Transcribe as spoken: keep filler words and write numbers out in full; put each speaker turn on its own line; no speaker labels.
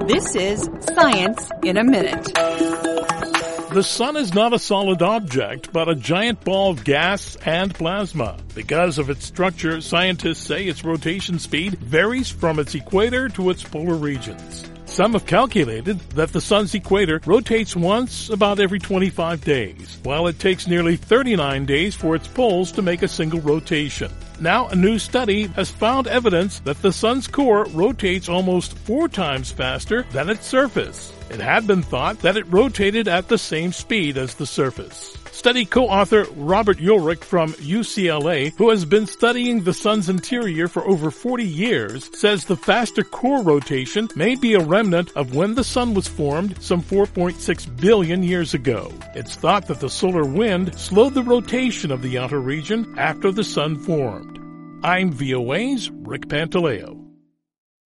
This is Science in a Minute.
The sun is not a solid object, but a giant ball of gas and plasma. Because of its structure, scientists say its rotation speed varies from its equator to its polar regions. Some have calculated that the sun's equator rotates once about every twenty-five days, while it takes nearly thirty-nine days for its poles to make a single rotation. Now, a new study has found evidence that the sun's core rotates almost four times faster than its surface. It had been thought that it rotated at the same speed as the surface. Study co-author Robert Ulrich from U C L A, who has been studying the sun's interior for over forty years, says the faster core rotation may be a remnant of when the sun was formed some four point six billion years ago. It's thought that the solar wind slowed the rotation of the outer region after the sun formed. I'm V O A's Rick Pantaleo.